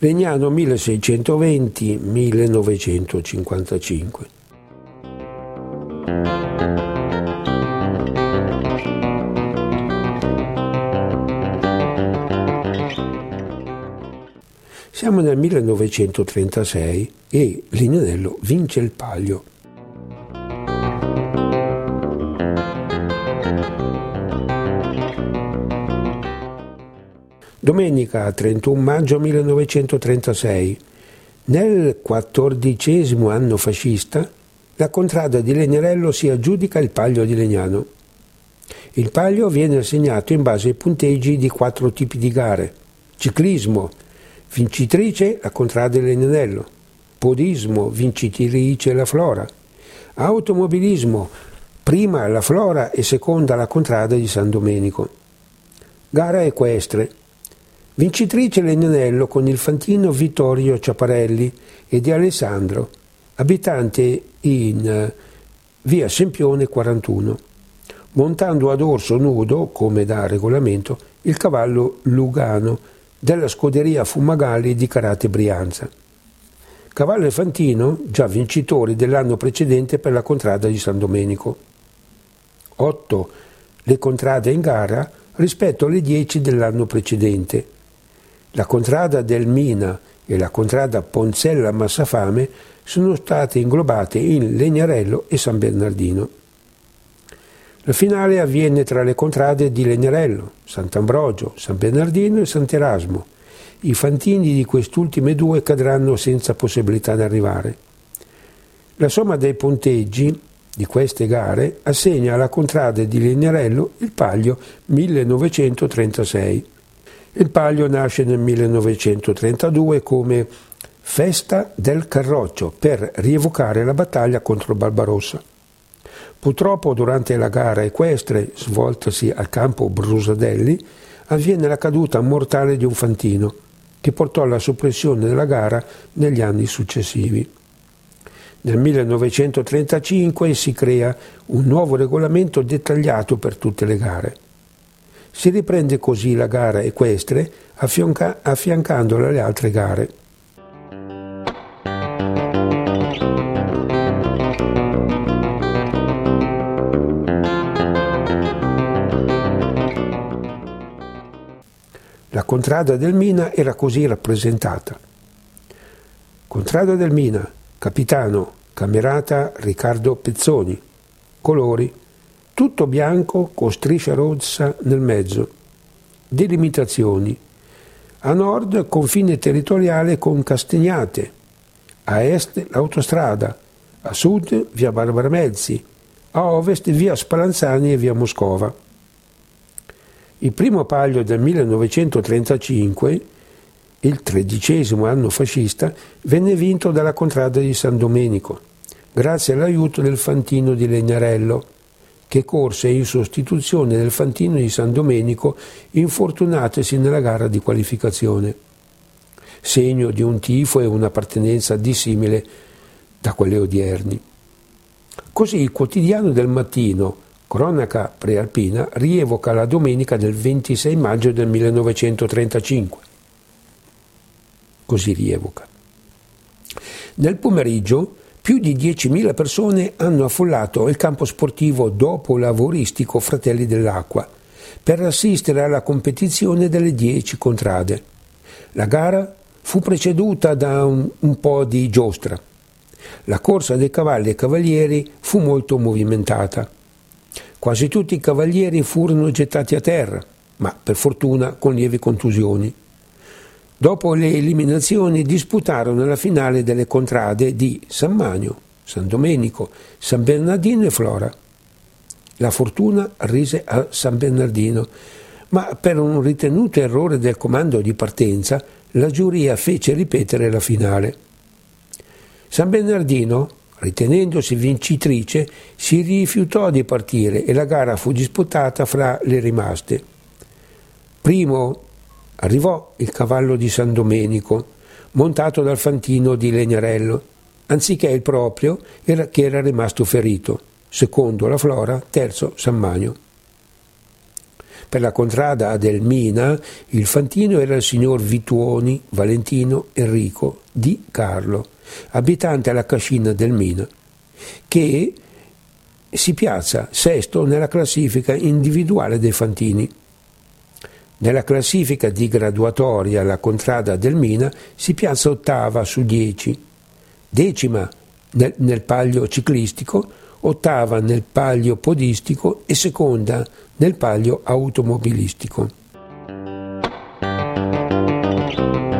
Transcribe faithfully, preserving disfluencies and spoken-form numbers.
Legnano milleseicentoventi millenovecentocinquantacinque. Siamo nel millenovecentotrentasei e Linianello vince il Palio. Domenica trentuno maggio millenovecentotrentasei, nel quattordicesimo anno fascista, la contrada di Leniarello si aggiudica il Palio di Legnano. Il Palio viene assegnato in base ai punteggi di quattro tipi di gare: ciclismo, vincitrice la contrada di Leniarello; podismo, vincitrice la Flora; automobilismo, prima la Flora e seconda la contrada di San Domenico; gara equestre, vincitrice Lenianello con il fantino Vittorio Ciaparelli e di Alessandro, abitante in via Sempione quarantuno, montando ad orso nudo, come da regolamento, il cavallo Lugano della scuderia Fumagalli di Carate Brianza. Cavallo e fantino già vincitori dell'anno precedente per la contrada di San Domenico. otto le contrade in gara rispetto alle dieci dell'anno precedente. La contrada del Mina e la contrada Ponzella Massafame sono state inglobate in Leniarello e San Bernardino. La finale avviene tra le contrade di Leniarello, Sant'Ambrogio, San Bernardino e Sant'Erasmo. I fantini di quest'ultime due cadranno senza possibilità di arrivare. La somma dei punteggi di queste gare assegna alla contrada di Leniarello il Palio millenovecentotrentasei. Il Palio nasce nel millenovecentotrentadue come Festa del Carroccio per rievocare la battaglia contro Barbarossa. Purtroppo durante la gara equestre, svoltasi al campo Brusadelli, avviene la caduta mortale di un fantino, che portò alla soppressione della gara negli anni successivi. Nel millenovecentotrentacinque si crea un nuovo regolamento dettagliato per tutte le gare. Si riprende così la gara equestre affianca- affiancandola alle altre gare. La contrada del Mina era così rappresentata. Contrada del Mina, capitano, camerata Riccardo Pezzoni, colori, tutto bianco con striscia rossa nel mezzo, delimitazioni, a nord confine territoriale con Castignate, a est l'autostrada, a sud via Barbara Mezzi, a ovest via Spallanzani e via Moscova. Il primo Palio del millenovecentotrentacinque, il tredicesimo anno fascista, venne vinto dalla contrada di San Domenico, grazie all'aiuto del fantino di Leniarello, che corse in sostituzione del fantino di San Domenico infortunatosi nella gara di qualificazione, segno di un tifo e un'appartenenza dissimile da quelle odierni. Così il quotidiano del mattino, Cronaca Prealpina, rievoca la domenica del ventisei maggio del millenovecentotrentacinque. Così rievoca. Nel pomeriggio più di diecimila persone hanno affollato il campo sportivo dopo lavoristico Fratelli dell'Acqua per assistere alla competizione delle dieci contrade. La gara fu preceduta da un, un po' di giostra. La corsa dei cavalli e cavalieri fu molto movimentata. Quasi tutti i cavalieri furono gettati a terra, ma per fortuna con lievi contusioni. Dopo le eliminazioni disputarono la finale delle contrade di San Manio, San Domenico, San Bernardino e Flora. La fortuna rise a San Bernardino, ma per un ritenuto errore del comando di partenza la giuria fece ripetere la finale. San Bernardino, ritenendosi vincitrice, si rifiutò di partire e la gara fu disputata fra le rimaste. Primo arrivò il cavallo di San Domenico, montato dal fantino di Leniarello, anziché il proprio era, che era rimasto ferito. Secondo la Flora, terzo San Manio. Per la contrada Adelmina il fantino era il signor Vituoni Valentino Enrico di Carlo, abitante alla Cascina del Mina, che si piazza sesto nella classifica individuale dei fantini. Nella classifica di graduatoria la contrada del Mina si piazza ottava su dieci, decima nel, nel palio ciclistico, ottava nel palio podistico e seconda nel palio automobilistico.